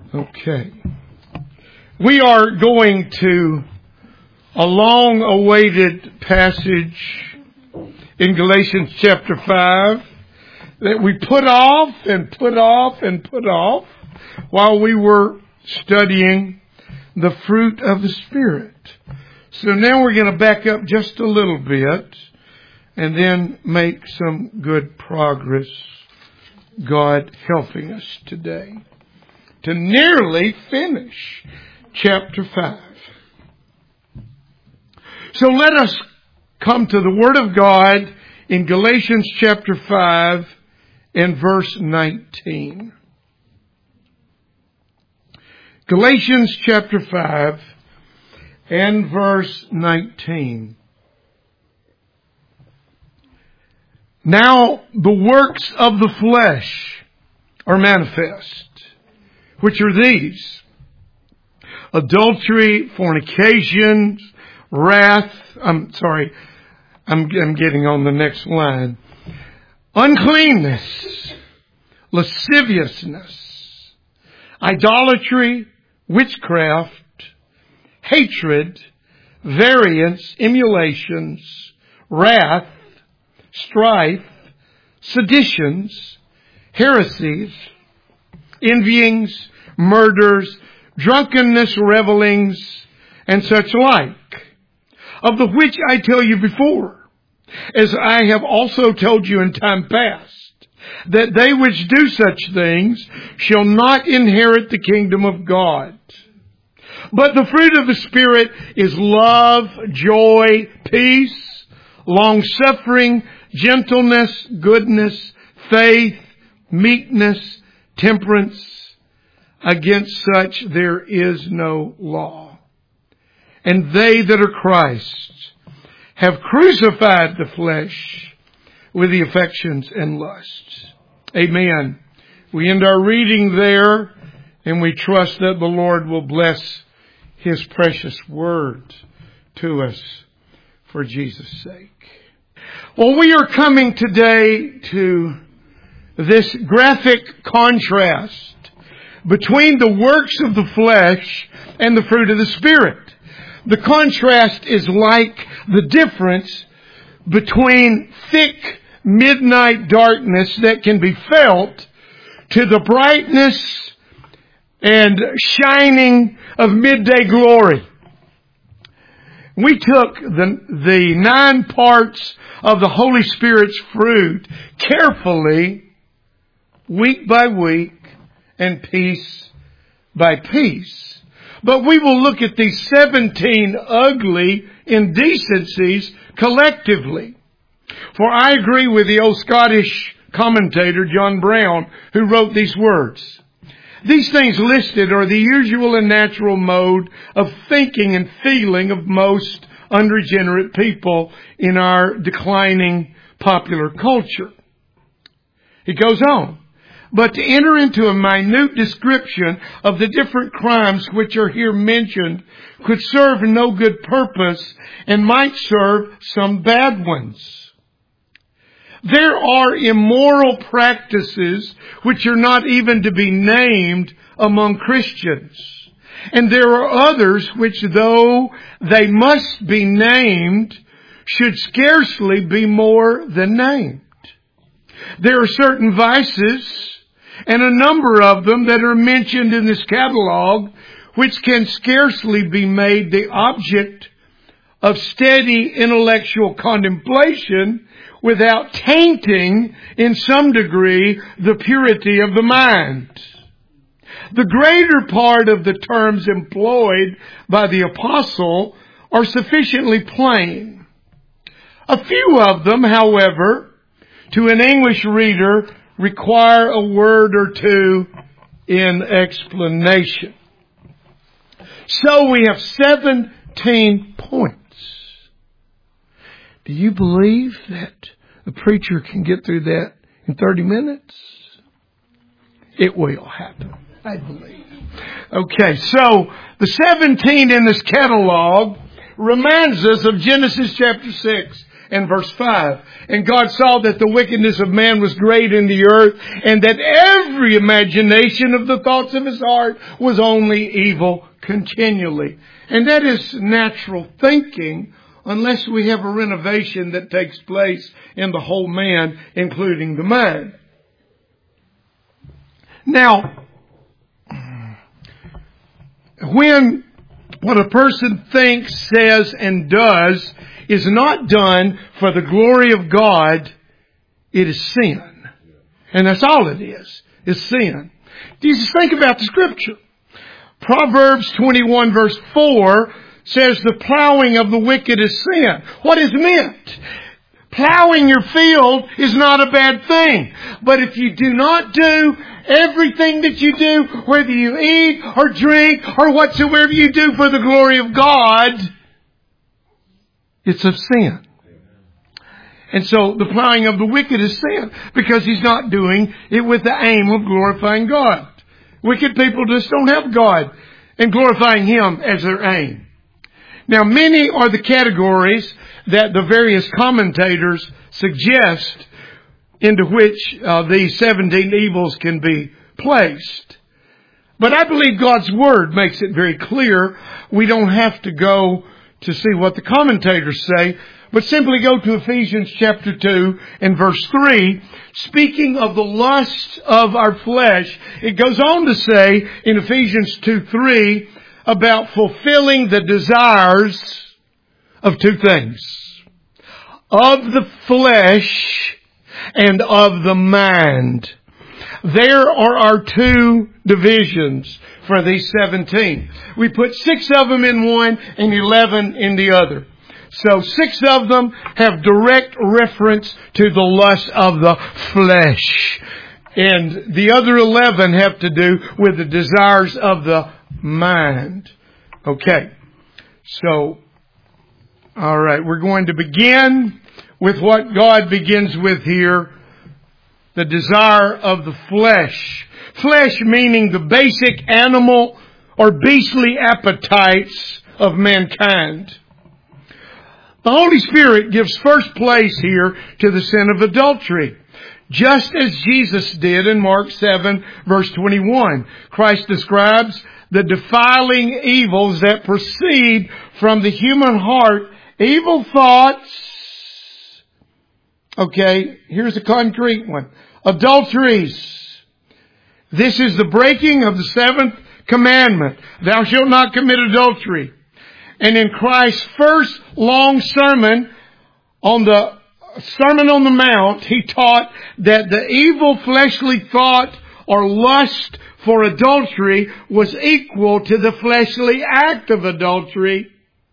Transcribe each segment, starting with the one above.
Okay. We are going to a long-awaited passage in Galatians chapter 5 that we put off while we were studying the fruit of the Spirit. So now we're going to back up just a little bit and then make some good progress, God helping us today to nearly finish chapter 5. So let us come to the Word of God in Galatians chapter 5 and verse 19. Galatians chapter 5 and verse 19. Now the works of the flesh are manifest, which are these: adultery, fornication, wrath. I'm getting on the next line. Uncleanness, lasciviousness, idolatry, witchcraft, hatred, variance, emulations, wrath, strife, seditions, heresies, envyings, murders, drunkenness, revelings, and such like, of the which I tell you before, as I have also told you in time past, that they which do such things shall not inherit the kingdom of God. But the fruit of the Spirit is love, joy, peace, long-suffering, gentleness, goodness, faith, meekness, temperance. Against such there is no law. And they that are Christ's have crucified the flesh with the affections and lusts. Amen. We end our reading there, and we trust that the Lord will bless His precious word to us for Jesus' sake. Well, we are coming today to this graphic contrast between the works of the flesh and the fruit of the Spirit. The contrast is like the difference between thick midnight darkness that can be felt to the brightness and shining of midday glory. We took the 9 parts of the Holy Spirit's fruit carefully, week by week, and piece by piece. But we will look at these 17 ugly indecencies collectively. For I agree with the old Scottish commentator John Brown, who wrote these words: these things listed are the usual and natural mode of thinking and feeling of most unregenerate people in our declining popular culture. He goes on. But to enter into a minute description of the different crimes which are here mentioned could serve no good purpose and might serve some bad ones. There are immoral practices which are not even to be named among Christians. And there are others which, though they must be named, should scarcely be more than named. There are certain vices, and a number of them that are mentioned in this catalog, which can scarcely be made the object of steady intellectual contemplation without tainting in some degree the purity of the mind. The greater part of the terms employed by the apostle are sufficiently plain. A few of them, however, to an English reader, require a word or two in explanation. So we have 17 points. Do you believe that a preacher can get through that in 30 minutes? It will happen, I believe. Okay, so the 17 in this catalog reminds us of Genesis chapter 6 and verse 5. And God saw that the wickedness of man was great in the earth, and that every imagination of the thoughts of his heart was only evil continually. And that is natural thinking, unless we have a renovation that takes place in the whole man, including the mind. Now, when what a person thinks, says, and does is not done for the glory of God, it is sin. And that's all it is sin. Jesus, think about the Scripture. Proverbs 21 verse 4 says the plowing of the wicked is sin. What is meant? Plowing your field is not a bad thing. But if you do not do everything that you do, whether you eat or drink or whatsoever you do for the glory of God, it's of sin. And so the plowing of the wicked is sin because he's not doing it with the aim of glorifying God. Wicked people just don't have God and glorifying Him as their aim. Now, many are the categories that the various commentators suggest into which these 17 evils can be placed. But I believe God's Word makes it very clear. We don't have to go to see what the commentators say, but simply go to Ephesians chapter 2 and verse 3. Speaking of the lust of our flesh, it goes on to say in Ephesians 2:3 about fulfilling the desires of two things. Of the flesh and of the mind. There are our two divisions for these 17. We put 6 of them in one and 11 in the other. So 6 of them have direct reference to the lust of the flesh. And the other 11 have to do with the desires of the mind. Okay. So, alright, we're going to begin with what God begins with here. The desire of the flesh. Flesh meaning the basic animal or beastly appetites of mankind. The Holy Spirit gives first place here to the sin of adultery. Just as Jesus did in Mark 7 verse 21. Christ describes the defiling evils that proceed from the human heart. Evil thoughts. Okay, here's a concrete one. Adulteries. This is the breaking of the 7th commandment. Thou shalt not commit adultery. And in Christ's first long sermon on the Sermon on the Mount, He taught that the evil fleshly thought or lust for adultery was equal to the fleshly act of adultery.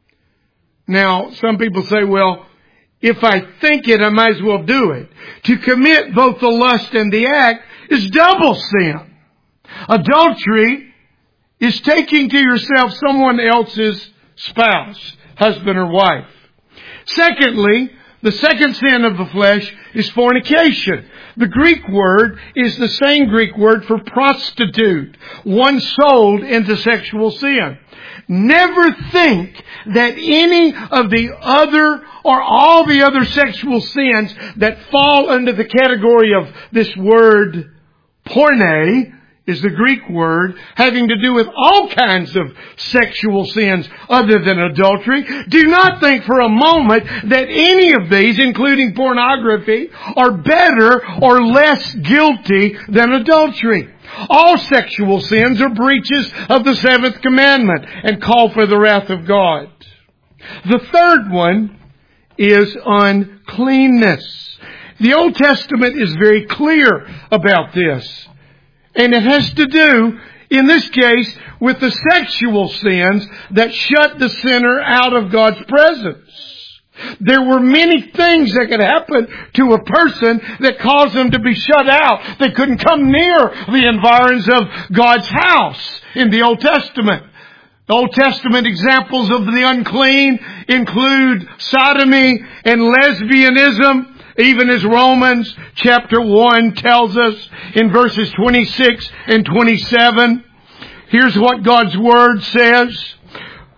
Now, some people say, well, if I think it, I might as well do it. To commit both the lust and the act is double sin. Adultery is taking to yourself someone else's spouse, husband or wife. Secondly, the second sin of the flesh is fornication. The Greek word is the same Greek word for prostitute, one sold into sexual sin. Never think that any of the other or all the other sexual sins that fall under the category of this word porne is the Greek word having to do with all kinds of sexual sins other than adultery. Do not think for a moment that any of these, including pornography, are better or less guilty than adultery. All sexual sins are breaches of the 7th commandment and call for the wrath of God. The third one is uncleanness. The Old Testament is very clear about this. And it has to do, in this case, with the sexual sins that shut the sinner out of God's presence. There were many things that could happen to a person that caused them to be shut out. They couldn't come near the environs of God's house in the Old Testament. The Old Testament examples of the unclean include sodomy and lesbianism, even as Romans chapter 1 tells us in verses 26 and 27. Here's what God's Word says.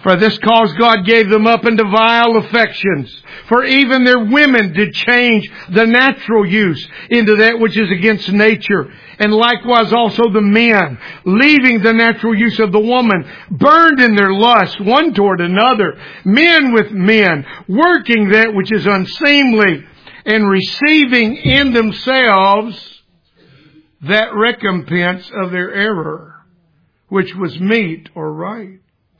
For this cause God gave them up into vile affections. For even their women did change the natural use into that which is against nature. And likewise also the men, leaving the natural use of the woman, burned in their lust one toward another, men with men, working that which is unseemly, and receiving in themselves that recompense of their error, which was meet or right.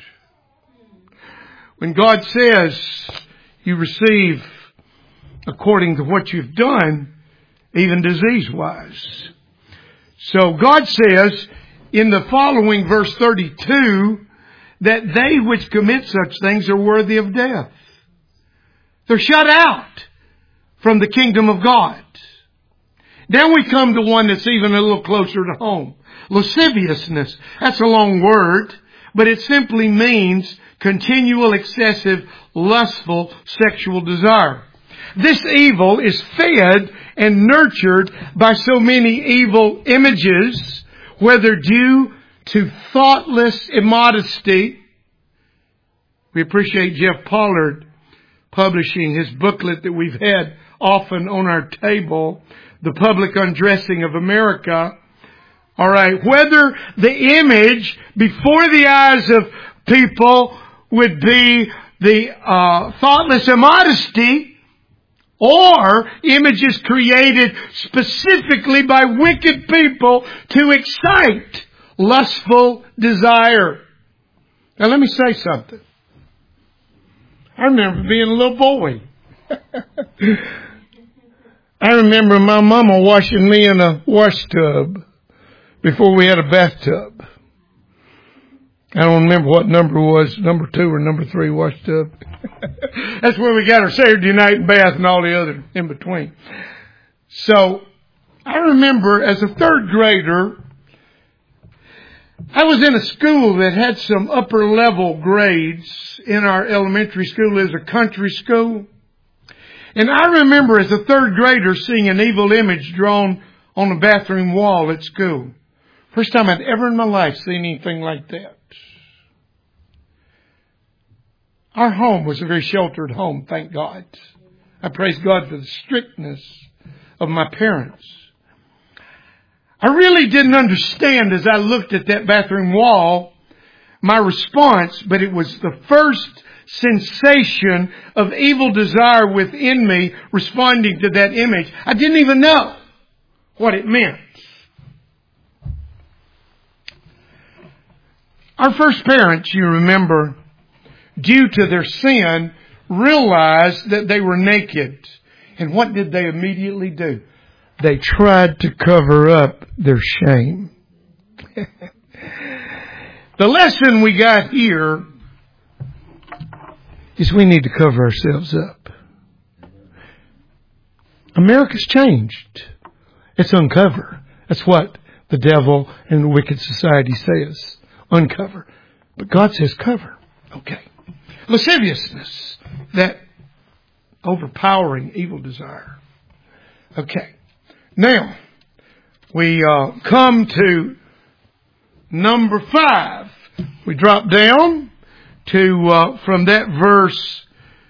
When God says you receive according to what you've done, even disease-wise. So God says in the following verse 32 that they which commit such things are worthy of death. They're shut out from the kingdom of God. Then we come to one that's even a little closer to home. Lasciviousness. That's a long word, but it simply means continual, excessive, lustful sexual desire. This evil is fed and nurtured by so many evil images, whether due to thoughtless immodesty. We appreciate Jeff Pollard publishing his booklet that we've had often on our table, The Public Undressing of America. All right, whether the image before the eyes of people would be the thoughtless immodesty, or images created specifically by wicked people to excite lustful desire. Now let me say something. I remember being a little boy. I remember my mama washing me in a wash tub before we had a bathtub. I don't remember what number it was, number 2 or number 3 wash tub. That's where we got our Saturday night bath and all the other in between. So, I remember as a 3rd grader, I was in a school that had some upper level grades in our elementary school. It was a country school. And I remember as a 3rd grader seeing an evil image drawn on the bathroom wall at school. First time I'd ever in my life seen anything like that. Our home was a very sheltered home, thank God. I praise God for the strictness of my parents. I really didn't understand as I looked at that bathroom wall my response, but it was the first sensation of evil desire within me responding to that image. I didn't even know what it meant. Our first parents, you remember, due to their sin, realized that they were naked. And what did they immediately do? They tried to cover up their shame. The lesson we got here is we need to cover ourselves up. America's changed. It's uncover. That's what the devil and the wicked society says. Uncover. But God says cover. Okay. Lasciviousness. That overpowering evil desire. Okay. Now, we come to number 5. We drop down to, from that verse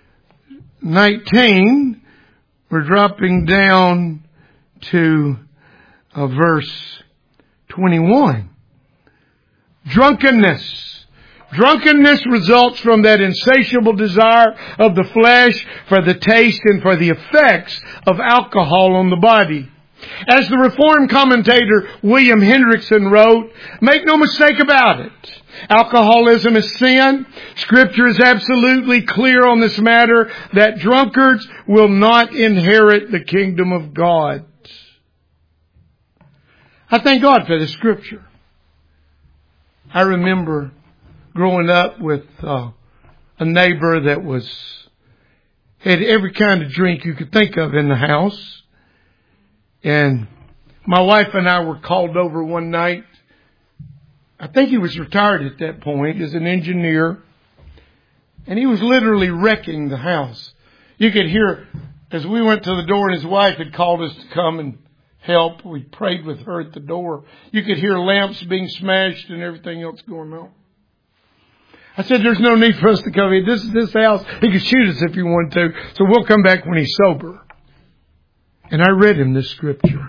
19, we're dropping down to verse 21. Drunkenness. Drunkenness results from that insatiable desire of the flesh for the taste and for the effects of alcohol on the body. As the Reformed commentator William Hendrickson wrote, make no mistake about it. Alcoholism is sin. Scripture is absolutely clear on this matter that drunkards will not inherit the kingdom of God. I thank God for this scripture. I remember growing up with a neighbor that had every kind of drink you could think of in the house. And my wife and I were called over one night. I think he was retired at that point as an engineer. And he was literally wrecking the house. You could hear, as we went to the door and his wife had called us to come and help. We prayed with her at the door. You could hear lamps being smashed and everything else going on. I said, there's no need for us to come in. This is this house. He could shoot us if he wanted to. So we'll come back when he's sober. And I read him this scripture.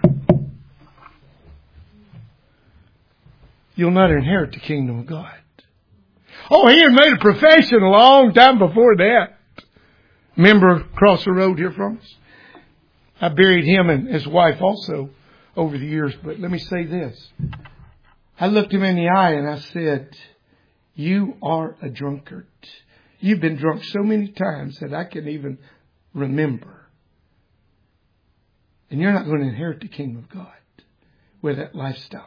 You'll not inherit the kingdom of God. Oh, he had made a profession a long time before that. Remember across the road here from us? I buried him and his wife also over the years. But let me say this. I looked him in the eye and I said, you are a drunkard. You've been drunk so many times that I can even remember. And you're not going to inherit the kingdom of God with that lifestyle.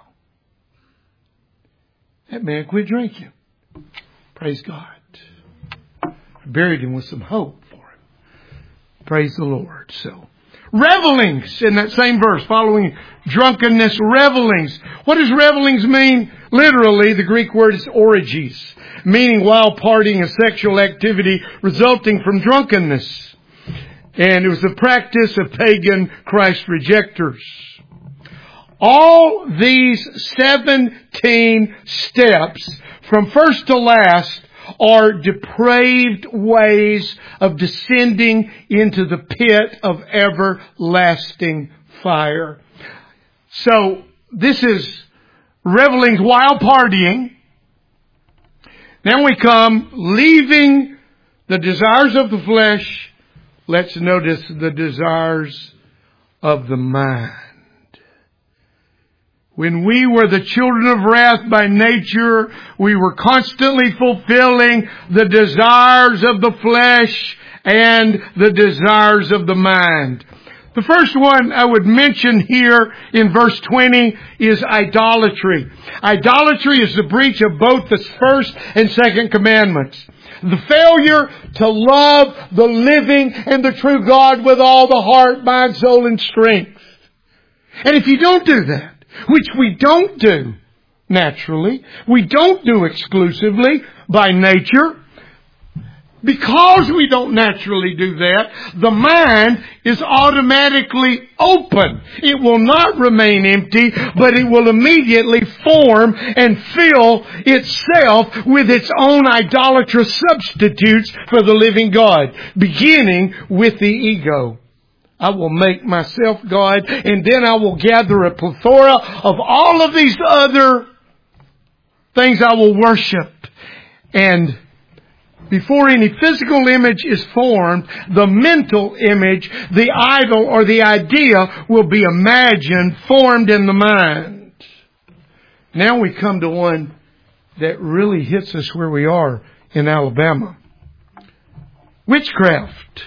That man quit drinking. Praise God. I buried him with some hope for him. Praise the Lord. So, revelings in that same verse, following drunkenness, revelings. What does revelings mean? Literally, the Greek word is orgies, meaning wild partying and sexual activity resulting from drunkenness. And it was the practice of pagan Christ rejectors. All these 17 steps, from first to last, are depraved ways of descending into the pit of everlasting fire. So, this is revelings, wild partying. Then we come leaving the desires of the flesh. Let's notice the desires of the mind. When we were the children of wrath by nature, we were constantly fulfilling the desires of the flesh and the desires of the mind. The first one I would mention here in verse 20 is idolatry. Idolatry is the breach of both the first and second commandments. The failure to love the living and the true God with all the heart, mind, soul, and strength. And if you don't do that, which we don't do naturally, we don't do exclusively by nature, because we don't naturally do that, the mind is automatically open. It will not remain empty, but it will immediately form and fill itself with its own idolatrous substitutes for the living God, beginning with the ego. I will make myself God, and then I will gather a plethora of all of these other things I will worship. And before any physical image is formed, the mental image, the idol or the idea will be imagined, formed in the mind. Now we come to one that really hits us where we are in Alabama. Witchcraft.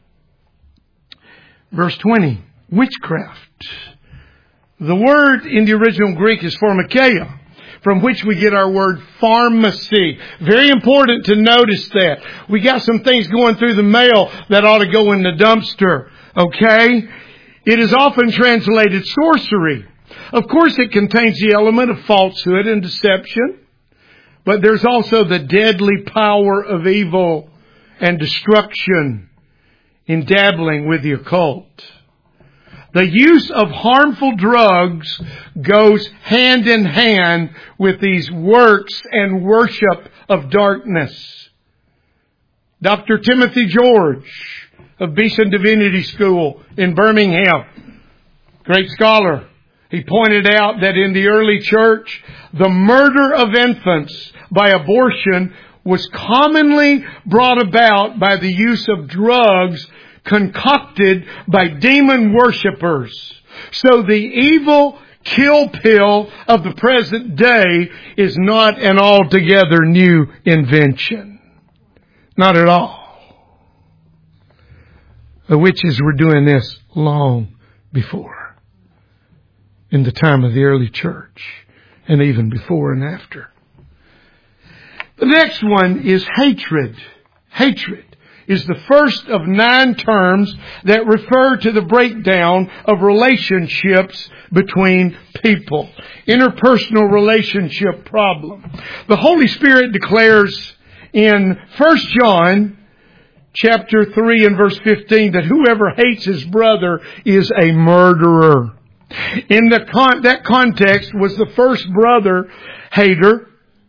Verse 20. Witchcraft. The word in the original Greek is pharmakeia, from which we get our word pharmacy. Very important to notice that. We got some things going through the mail that ought to go in the dumpster. Okay? It is often translated sorcery. Of course, it contains the element of falsehood and deception. But there's also the deadly power of evil and destruction in dabbling with the occult. The use of harmful drugs goes hand in hand with these works and worship of darkness. Dr. Timothy George of Beeson Divinity School in Birmingham, great scholar, he pointed out that in the early church, the murder of infants by abortion was commonly brought about by the use of drugs concocted by demon worshippers. So the evil kill pill of the present day is not an altogether new invention. Not at all. The witches were doing this long before, in the time of the early church, and even before and after. The next one is hatred. Hatred is the first of 9 terms that refer to the breakdown of relationships between people. Interpersonal relationship problem. The Holy Spirit declares in 1 John chapter 3 and verse 15 that whoever hates his brother is a murderer. In that context was the first brother hater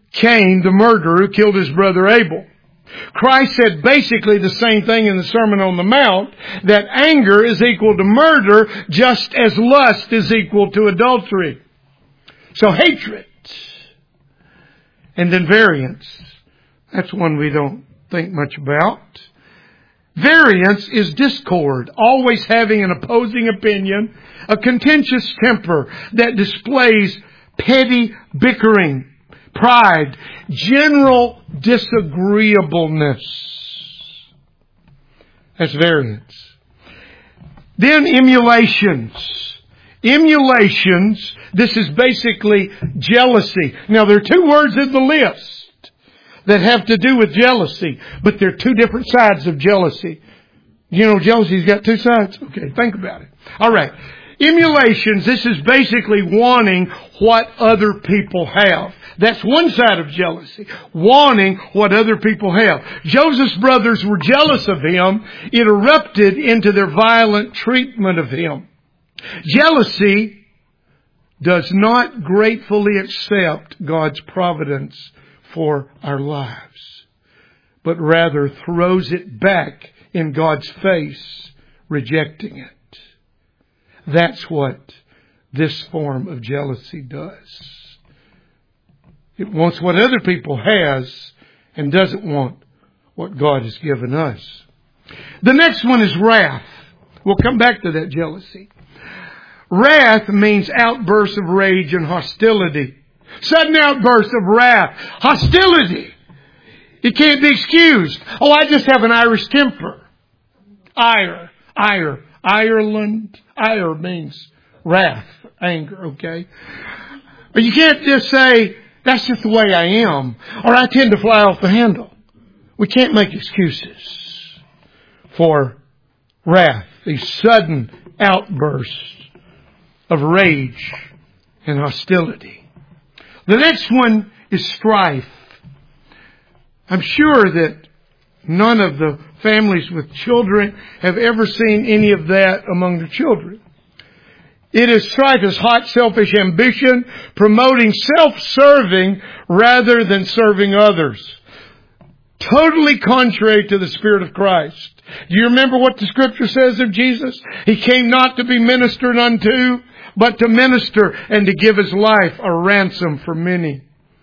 Cain, the murderer, who killed his brother Abel. Christ said basically the same thing in the Sermon on the Mount, that anger is equal to murder, just as lust is equal to adultery. So hatred. And then variance. That's one we don't think much about. Variance is discord, always having an opposing opinion, a contentious temper that displays petty bickering, pride, general disagreeableness. That's variance. Then emulations. Emulations, this is basically jealousy. Now there are two words in the list that have to do with jealousy, but they're two different sides of jealousy. You know, jealousy's got two sides. Okay, think about it. All right. Emulations, this is basically wanting what other people have. That's one side of jealousy. Wanting what other people have. Joseph's brothers were jealous of him. It erupted into their violent treatment of him. Jealousy does not gratefully accept God's providence for our lives, but rather throws it back in God's face, rejecting it. That's what this form of jealousy does. It wants what other people has and doesn't want what God has given us. The next one is wrath. We'll come back to that jealousy. Wrath means outbursts of rage and hostility. Sudden outbursts of wrath. Hostility. It can't be excused. Oh, I just have an Irish temper. Ire. Ireland. Ire means wrath, anger, okay? But you can't just say, that's just the way I am, or I tend to fly off the handle. We can't make excuses for wrath, these sudden outbursts of rage and hostility. The next one is strife. I'm sure that none of the families with children have ever seen any of that among their children. It is strife is hot, selfish ambition, promoting self-serving rather than serving others. Totally contrary to the Spirit of Christ. Do you remember what the Scripture says of Jesus? He came not to be ministered unto, but to minister and to give His life a ransom for many.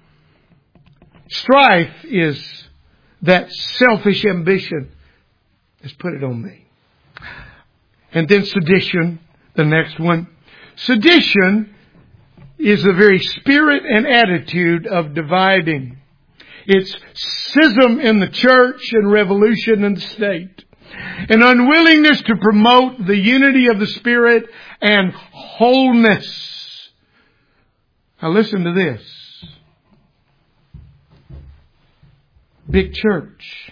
Strife is that selfish ambition. Let's put it on me. And then sedition, the next one. Sedition is the very spirit and attitude of dividing. It's schism in the church and revolution in the state. An unwillingness to promote the unity of the Spirit and wholeness. Now listen to this. Big church.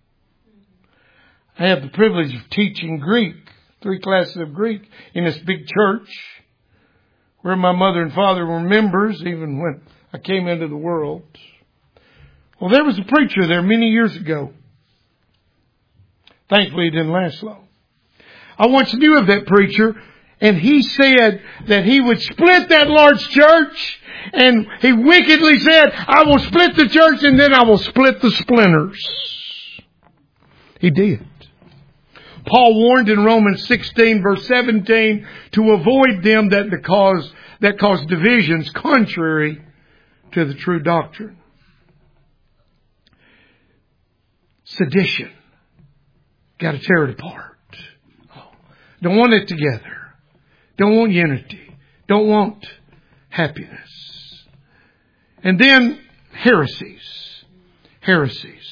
I have the privilege of teaching Greek, 3 classes of Greek in this big church where my mother and father were members even when I came into the world. Well, there was a preacher there many years ago. Thankfully, it didn't last long. I once knew of that preacher, and he said that he would split that large church, and he wickedly said, I will split the church and then I will split the splinters. He did. Paul warned in Romans 16 verse 17 to avoid them that cause divisions contrary to the true doctrine. Sedition. Got to tear it apart. Don't want it together. Don't want unity. Don't want happiness. And then heresies. Heresies.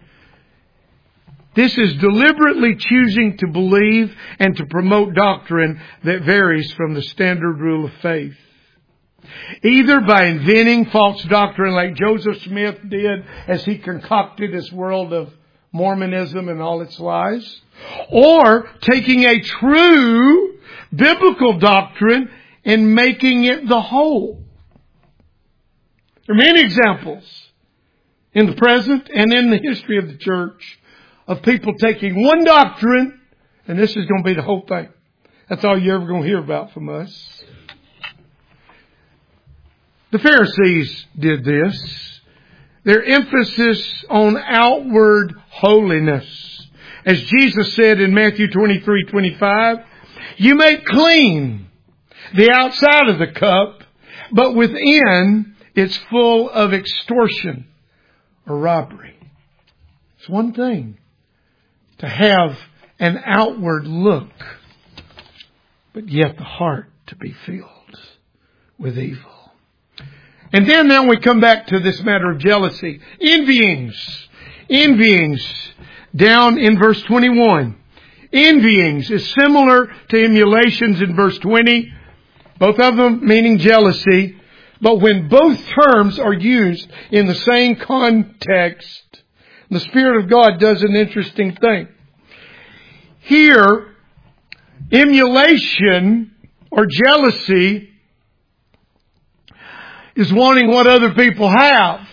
This is deliberately choosing to believe and to promote doctrine that varies from the standard rule of faith. Either by inventing false doctrine like Joseph Smith did as he concocted his world of Mormonism and all its lies, or taking a true biblical doctrine and making it the whole. There are many examples in the present and in the history of the church of people taking one doctrine, and this is going to be the whole thing. That's all you're ever going to hear about from us. The Pharisees did this. their emphasis on outward holiness. As Jesus said in Matthew 23:25, you make clean the outside of the cup, but within it's full of extortion or robbery. It's one thing to have an outward look, but yet the heart to be filled with evil. And then now we come back to this matter of jealousy. Envyings. Down in verse 21. Envyings is similar to emulations in verse 20. Both of them meaning jealousy. But when both terms are used in the same context, the Spirit of God does an interesting thing. Here, emulation or jealousy is wanting what other people have.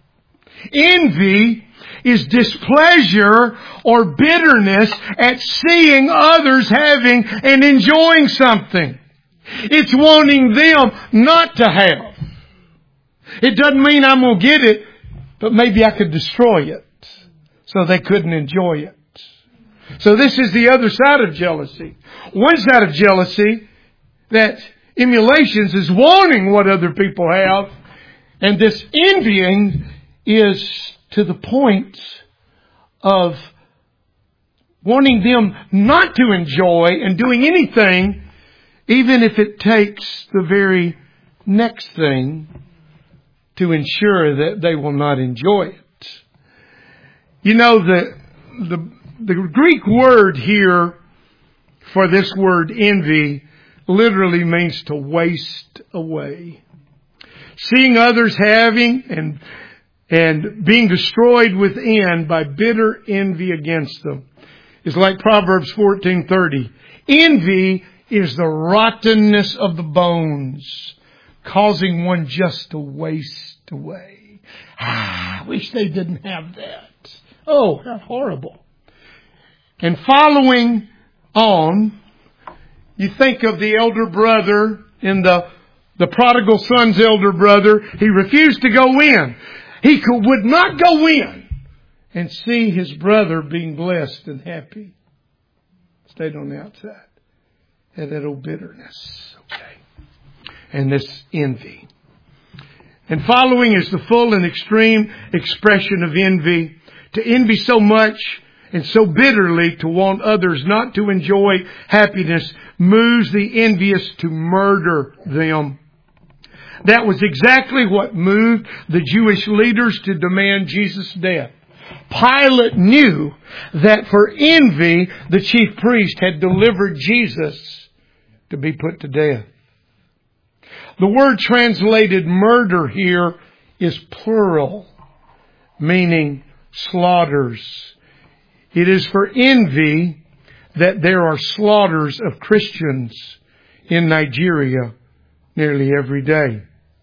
Envy is displeasure or bitterness at seeing others having and enjoying something. It's wanting them not to have. It doesn't mean I'm going to get it, but maybe I could destroy it so they couldn't enjoy it. So this is the other side of jealousy. One side of jealousy, that emulations, is wanting what other people have. And this envying is to the point of wanting them not to enjoy and doing anything, even if it takes the very next thing to ensure that they will not enjoy it. You know, the Greek word here for this word envy literally means to waste away. Seeing others having and being destroyed within by bitter envy against them is like Proverbs 14:30. Envy is the rottenness of the bones, causing one just to waste away. I wish they didn't have that. Oh, how horrible. And following on, you think of the elder brother in the prodigal son's elder brother. He refused to go in. He would not go in and see his brother being blessed and happy. Stayed on the outside. Had that old bitterness. Okay. And this envy. And following is the full and extreme expression of envy. To envy so much and so bitterly to want others not to enjoy happiness moves the envious to murder them. That was exactly what moved the Jewish leaders to demand Jesus' death. Pilate knew that for envy, the chief priest had delivered Jesus to be put to death. The word translated murder here is plural, meaning slaughters. It is for envy that there are slaughters of Christians in Nigeria nearly every day.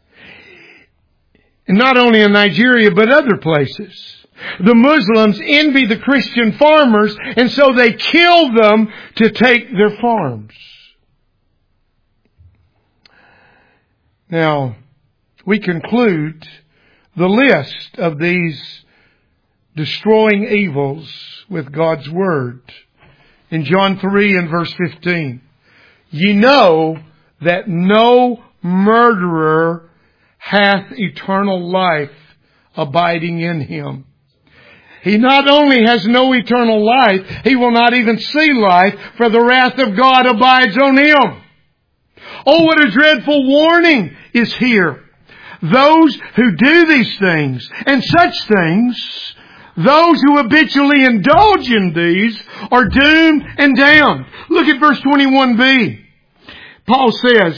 And not only in Nigeria, but other places. The Muslims envy the Christian farmers, and so they kill them to take their farms. Now, we conclude the list of these destroying evils with God's Word. In John 3 and verse 15, ye know that no murderer hath eternal life abiding in him. He not only has no eternal life, he will not even see life, for the wrath of God abides on him. Oh, what a dreadful warning is here. Those who do these things and such things, those who habitually indulge in these, are doomed and damned. Look at verse 21b. Paul says,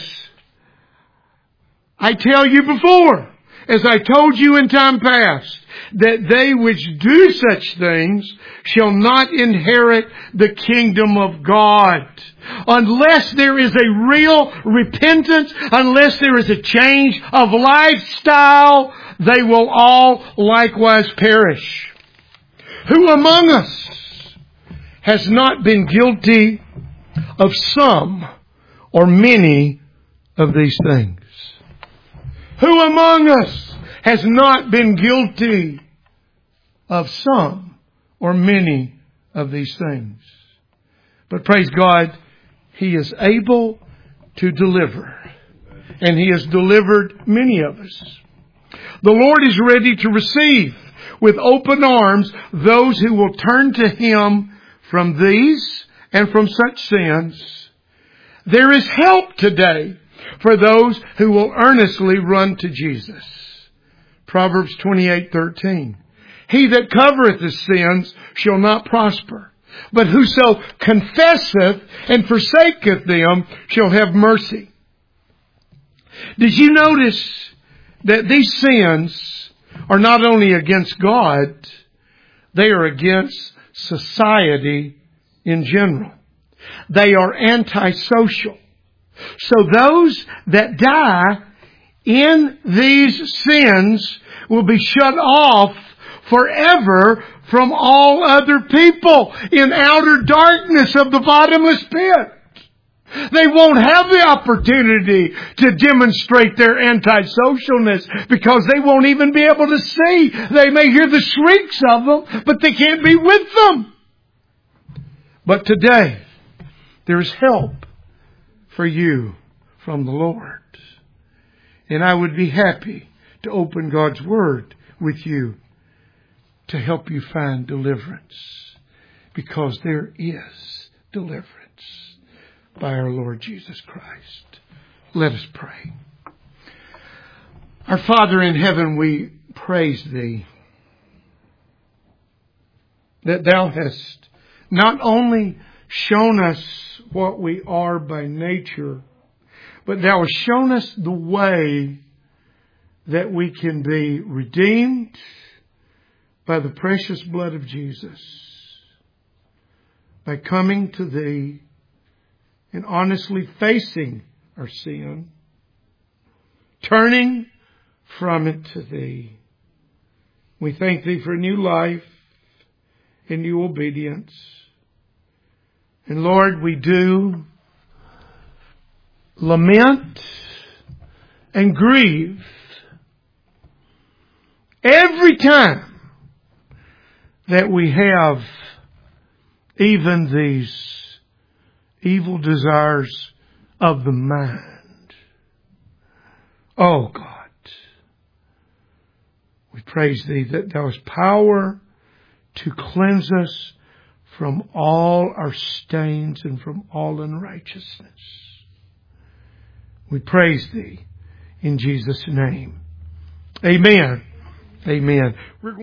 I tell you before, as I told you in time past, that they which do such things shall not inherit the kingdom of God. Unless there is a real repentance, unless there is a change of lifestyle, they will all likewise perish. Who among us has not been guilty of some or many of these things? Who among us has not been guilty of some or many of these things. But praise God, He is able to deliver. And He has delivered many of us. The Lord is ready to receive with open arms those who will turn to Him from these and from such sins. There is help today for those who will earnestly run to Jesus. Proverbs 28:13. He that covereth his sins shall not prosper, but whoso confesseth and forsaketh them shall have mercy. Did you notice that these sins are not only against God, they are against society in general. They are antisocial. So those that die in these sins will be shut off forever from all other people in outer darkness of the bottomless pit. They won't have the opportunity to demonstrate their antisocialness because they won't even be able to see. They may hear the shrieks of them, but they can't be with them. But today, there's help for you from the Lord. And I would be happy to open God's Word with you to help you find deliverance. Because there is deliverance by our Lord Jesus Christ. Let us pray. Our Father in heaven, we praise Thee that Thou hast not only shown us what we are by nature, but Thou hast shown us the way that we can be redeemed by the precious blood of Jesus, by coming to Thee and honestly facing our sin, turning from it to Thee. We thank Thee for new life and new obedience. And Lord, we do lament and grieve every time that we have even these evil desires of the mind. Oh God, we praise Thee that Thou hast power to cleanse us from all our stains and from all unrighteousness. We praise Thee in Jesus' name. Amen. Amen.